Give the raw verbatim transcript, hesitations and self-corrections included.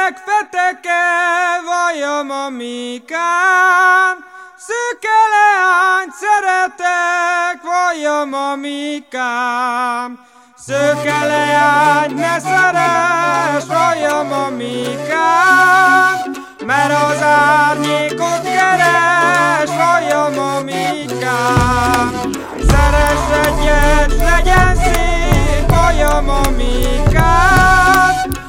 Szeretlek, feteke, vajam a mikám, szőke leány, szeretek, vajam a mikám. Szőke leány, ne szeret,